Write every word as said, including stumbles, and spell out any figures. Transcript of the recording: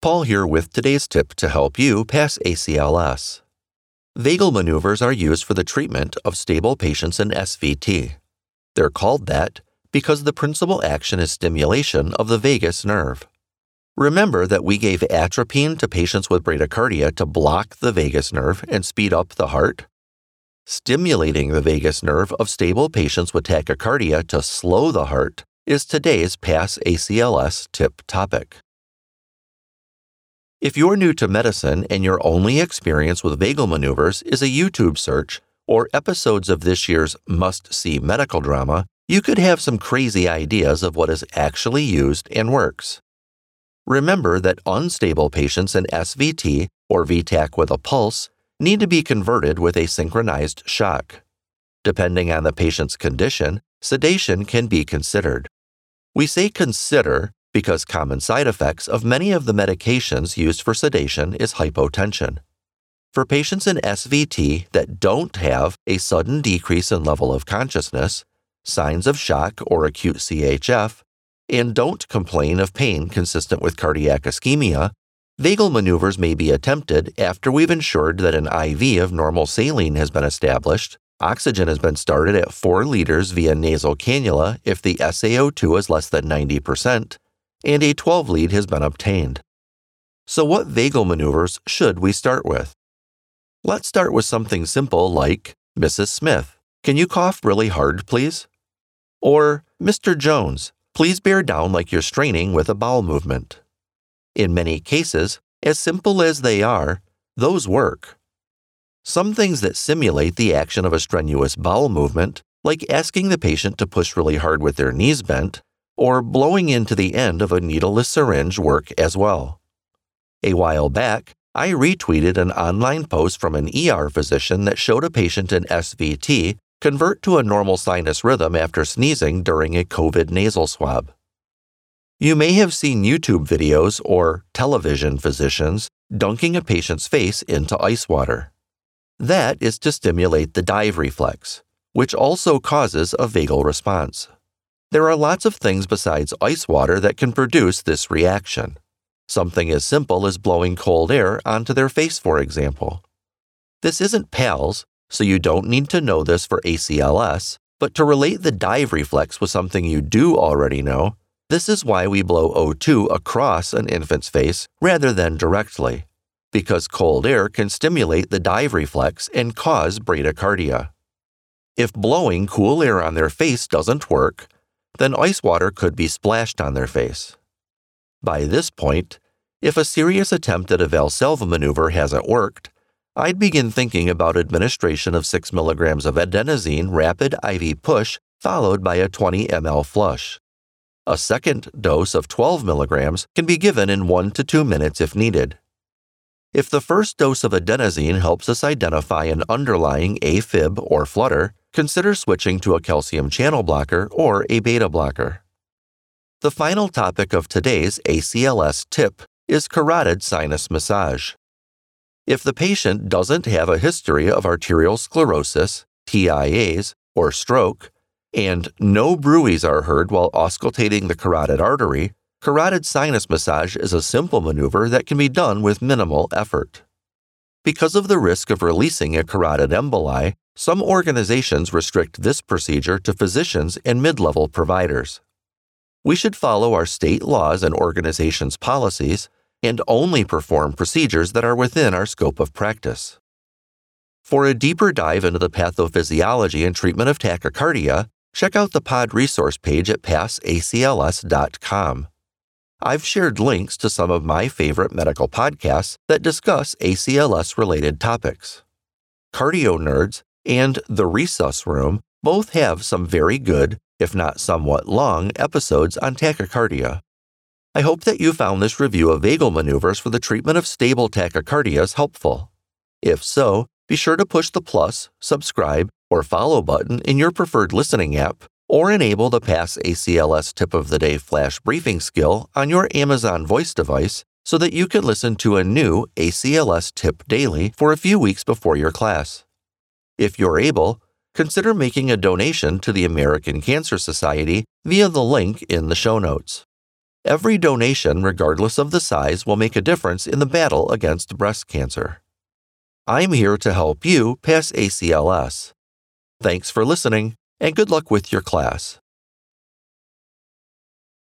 Paul here with today's tip to help you pass A C L S. Vagal maneuvers are used for the treatment of stable patients in S V T. They're called that because the principal action is stimulation of the vagus nerve. Remember that we gave atropine to patients with bradycardia to block the vagus nerve and speed up the heart? Stimulating the vagus nerve of stable patients with tachycardia to slow the heart is today's Pass A C L S tip topic. If you're new to medicine and your only experience with vagal maneuvers is a YouTube search or episodes of this year's must-see medical drama, you could have some crazy ideas of what is actually used and works. Remember that unstable patients in S V T or V TAC with a pulse need to be converted with a synchronized shock. Depending on the patient's condition, sedation can be considered. We say consider because common side effects of many of the medications used for sedation is hypotension. For patients in S V T that don't have a sudden decrease in level of consciousness, signs of shock or acute C H F, and don't complain of pain consistent with cardiac ischemia, vagal maneuvers may be attempted after we've ensured that an I V of normal saline has been established, oxygen has been started at four liters via nasal cannula if the S A O two is less than ninety percent, and a twelve lead has been obtained. So what vagal maneuvers should we start with? Let's start with something simple like, Missus Smith, can you cough really hard, please? Or, Mister Jones, please bear down like you're straining with a bowel movement. In many cases, as simple as they are, those work. Some things that simulate the action of a strenuous bowel movement, like asking the patient to push really hard with their knees bent, or blowing into the end of a needleless syringe work as well. A while back, I retweeted an online post from an E R physician that showed a patient in S V T convert to a normal sinus rhythm after sneezing during a COVID nasal swab. You may have seen YouTube videos or television physicians dunking a patient's face into ice water. That is to stimulate the dive reflex, which also causes a vagal response. There are lots of things besides ice water that can produce this reaction. Something as simple as blowing cold air onto their face, for example. This isn't PALS, so you don't need to know this for A C L S, but to relate the dive reflex with something you do already know, this is why we blow O two across an infant's face rather than directly, because cold air can stimulate the dive reflex and cause bradycardia. If blowing cool air on their face doesn't work, then ice water could be splashed on their face. By this point, if a serious attempt at a Valsalva maneuver hasn't worked, I'd begin thinking about administration of six milligrams of adenosine rapid I V push followed by a twenty milliliter flush. A second dose of twelve milligrams can be given in one to two minutes if needed. If the first dose of adenosine helps us identify an underlying AFib or flutter, consider switching to a calcium channel blocker or a beta blocker. The final topic of today's A C L S tip is carotid sinus massage. If the patient doesn't have a history of arterial sclerosis, T I As, or stroke, and no bruits are heard while auscultating the carotid artery, carotid sinus massage is a simple maneuver that can be done with minimal effort. Because of the risk of releasing a carotid emboli, some organizations restrict this procedure to physicians and mid-level providers. We should follow our state laws and organizations' policies and only perform procedures that are within our scope of practice. For a deeper dive into the pathophysiology and treatment of tachycardia, check out the pod resource page at pass A C L S dot com. I've shared links to some of my favorite medical podcasts that discuss A C L S-related topics. Cardio Nerds and The Resus Room both have some very good, if not somewhat long, episodes on tachycardia. I hope that you found this review of vagal maneuvers for the treatment of stable tachycardias helpful. If so, be sure to push the plus, subscribe, or follow button in your preferred listening app, or enable the Pass A C L S Tip of the Day flash briefing skill on your Amazon Voice device so that you can listen to a new A C L S tip daily for a few weeks before your class. If you're able, consider making a donation to the American Cancer Society via the link in the show notes. Every donation, regardless of the size, will make a difference in the battle against breast cancer. I'm here to help you pass A C L S. Thanks for listening, and good luck with your class.